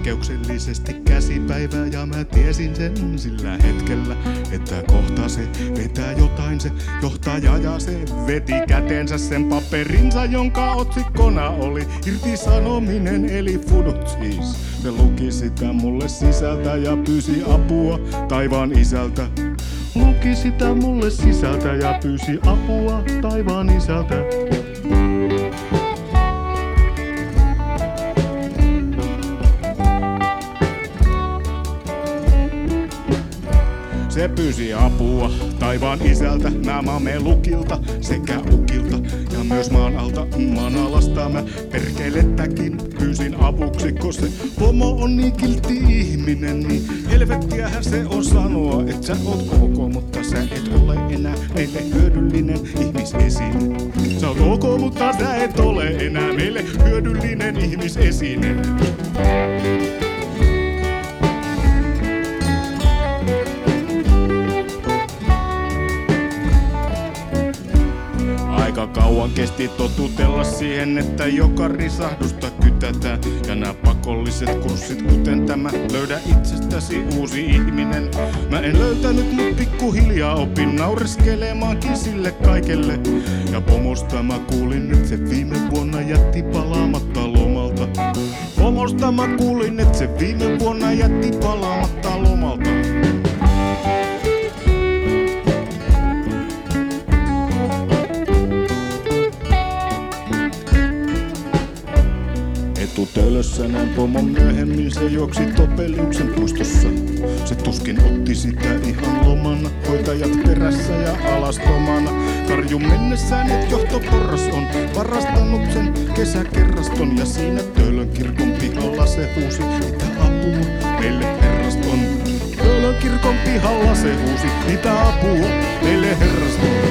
Poikkeuksellisesti käsipäivää ja mä tiesin sen sillä hetkellä, että kohta se vetää jotain se johtaja ja se veti käteensä sen paperinsa, jonka otsikkona oli irtisanominen eli fudut siis. Se luki sitä mulle sisältä ja pyysi apua taivaan isältä. Luki sitä mulle sisältä ja pyysi apua taivaan isältä. Se pyysi apua taivaan isältä, mä Mamelukilta sekä ukilta ja myös maan alta, maan alasta mä perkelettäkin pyysin avuksi, koska se pomo on niin kiltti ihminen, niin helvettiähän se on sanoa, et sä oot ok, mutta sä et ole enää meille hyödyllinen ihmisesine. Sä oot ok, mutta sä et ole enää meille hyödyllinen ihmisesine. Aika kauan kesti totutella siihen, että joka risahdusta kytätään. Ja nää pakolliset kurssit, kuten tämä löydä itsestäsi uusi ihminen. Mä en löytänyt, mut pikkuhiljaa opin naureskelemaankin sille kaikelle. Ja pomosta mä kuulin, että se viime vuonna jätti palaamatta lomalta. Pomosta mä kuulin, että se viime vuonna jätti palaamatta lomalta. Etutölössä näin pomon myöhemmin, se juoksi Topeliuksen puistossa. Se tuskin otti sitä ihan lomana, hoitajat perässä ja alastomana. Karjun mennessään, et johtoporras on varastanut sen kesäkerraston. Ja siinä Töölön kirkon pihalla se huusi, mitä apua meille herraston. Töölön kirkon pihalla se huusi, mitä apua meille herraston.